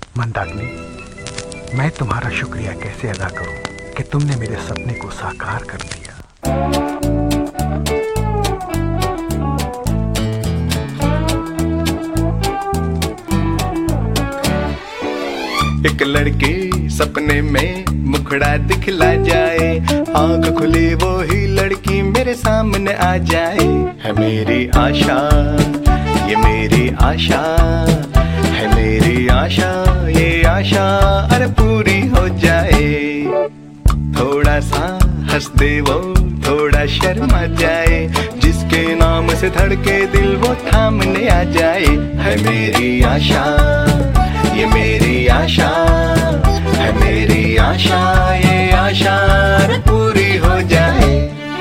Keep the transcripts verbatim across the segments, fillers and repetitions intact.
मंदाकिनी, मैं तुम्हारा शुक्रिया कैसे अदा करूं कि तुमने मेरे सपने को साकार कर दिया। एक लड़की सपने में मुखड़ा दिखला जाए, आंख खुली वो ही लड़की मेरे सामने आ जाए। है मेरी आशा, ये मेरी आशा, है मेरी आशा, ये आशा अरे पूरी हो जाए। थोड़ा सा हंस दे वो, थोड़ा शर्मा जाए, जिसके नाम से धड़के दिल वो थामने आ जाए। है मेरी आशा, ये मेरी आशा, है मेरी आशा, ये आशा पूरी हो जाए।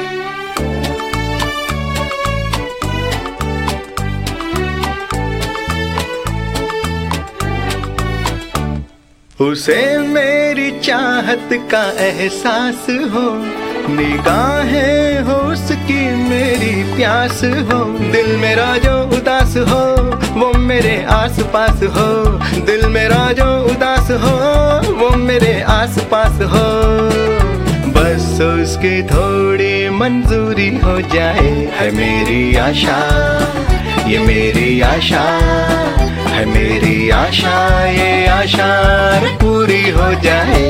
उसे मेरी चाहत का एहसास हो, निगाहें हो उसकी मेरी प्यास हो। दिल मेरा जो उदास हो वो मेरे आस पास हो, दिल मेरा जो उदास हो वो मेरे आस पास हो। बस उसकी थोड़ी मंजूरी हो जाए। है मेरी आशा, ये मेरी आशा, है मेरी आशा, ये आशा पूरी हो जाए।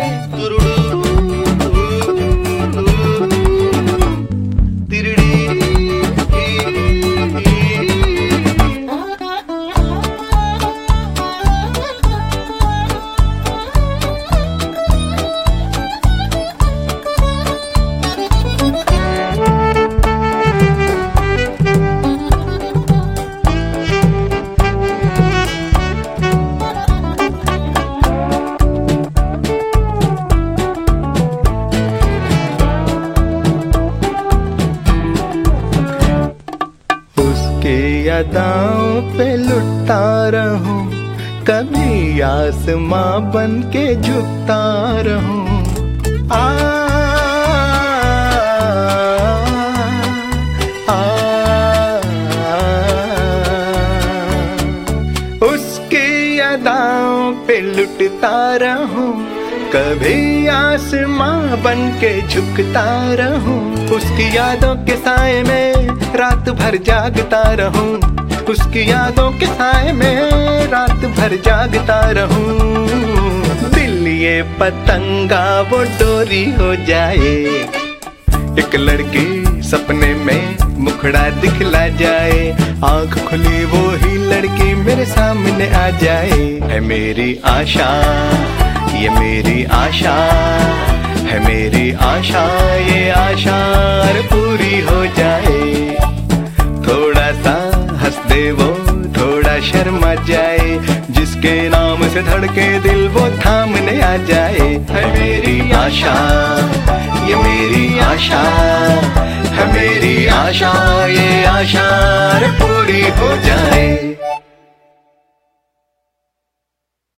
यादाओं पे लुटता रहूं, कभी आसमां बन के झुकता रहूं। आ, आ, आ, उसकी यादाओं पे लुटता रहूं, कभी आसमां बन के झुकता रहूं। उसकी यादों के साए में रात भर जागता रहूं, उसकी यादों के साए में रात भर जागता रहूं। दिल ये पतंगा वो डोरी हो जाए। एक लड़की सपने में मुखड़ा दिखला जाए, आंख खुली वो ही लड़की मेरे सामने आ जाए। है मेरी आशा, ये मेरी आशा, है मेरी आशा, ये आशा पूरी हो जाए। थोड़ा सा हंस दे वो, थोड़ा शर्मा जाए, जिसके नाम से धड़के दिल वो थामने आ जाए। है मेरी आशा, ये मेरी आशा, है मेरी आशा, ये आशा पूरी हो जाए।